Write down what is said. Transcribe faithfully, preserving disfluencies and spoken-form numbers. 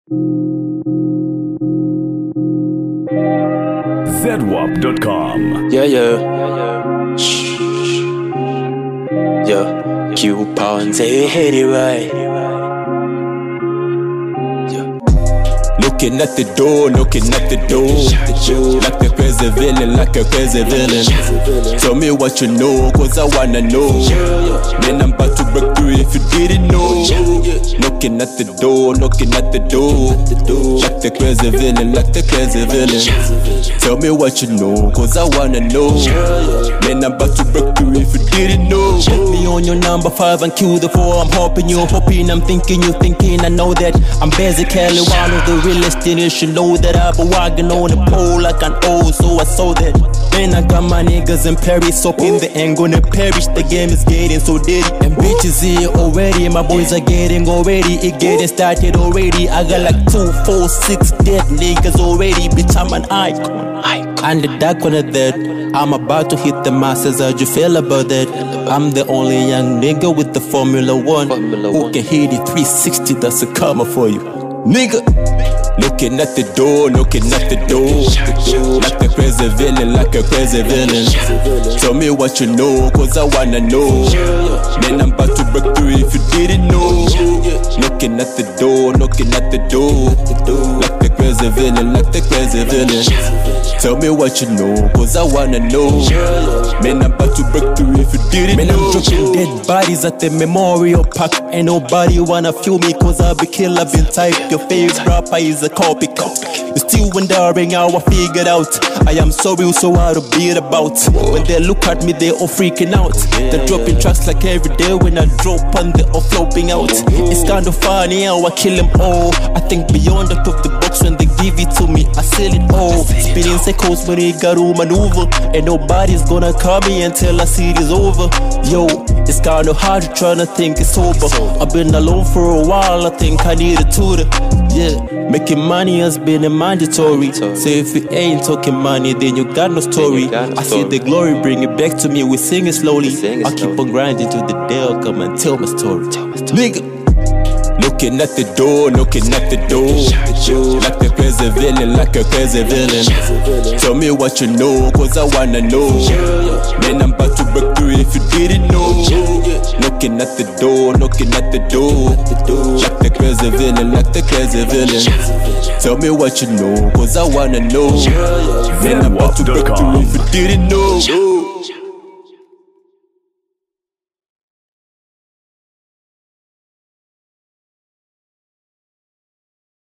zedwap dot com. Yeah, yeah. Shh. Yeah. Q pounds, hey, hit it right. Looking at the door, looking at the door. Like a crazy villain, like a crazy villain. Tell me what you know, cause I wanna know. Man, I'm about to break through if you didn't know. Looking at the door, looking at the door. Like the crazy villain, like the crazy villain. Tell me what you know, cause I wanna know. Man, I'm about to break through if you didn't know. Get me on your number five and Q the four. I'm hoping you're hoping, I'm thinking you're thinking. I know that I'm basically one of the realest. You should know that I've been walking on the pole like an old, so I saw that. Man, I got my niggas in Paris, hoping they ain't gonna perish. The game is getting so dirty, and bitches here already. My boys are getting already, it getting started already. I got like two, four, six dead niggas already. Bitch, I'm an icon, and the dark one of that. I'm about to hit the masses, how'd you feel about that? I'm the only young nigga with the Formula One who can hit it three sixty, that's a karma for you, nigga. Looking at the door, looking at the door. Like a crazy villain, like a crazy villain. Tell me what you know, cause I wanna know. Man, I'm about to break through if you didn't know. Looking at the door, looking at the door. Like the crazy villain, like the crazy villain. Tell me what you know, cause I wanna know. Man, I'm about to break through if you didn't Man, know. Man, I'm dropping dead bodies at the memorial park. Ain't nobody wanna feel me, cause I be killer, been type. Your favorite rapper is a copycat. You're still wondering how I figured out. I am so real, so hard to beat about. When they look at me, they all freaking out. They're dropping tracks like every day. When I drop on, they all flopping out. It's kind of funny how I kill them all. I think beyond out of the box. When they give it to me, I sell it all. Spinning circles when they got to maneuver, and nobody's gonna call me until I see this over. Yo, it's kind of hard to try to think it's over. I've been alone for a while, I think I need a tutor. Yeah, making money has been a mandatory. So if you ain't talking money, then you got no story. I see the glory, bring it back to me, we sing it slowly. I keep on grinding to the day I'll come and tell my story. Nigga. Looking at the door, looking at the door. Like a crazy villain, like a crazy villain. Tell me what you know, cause I wanna know. Man, I'm about to break through if you didn't know. Looking at the door, looking at the door. Like the crazy villain, like the crazy villain. Tell me what you know, cause I wanna know. Man, I'm about to break through if you didn't know.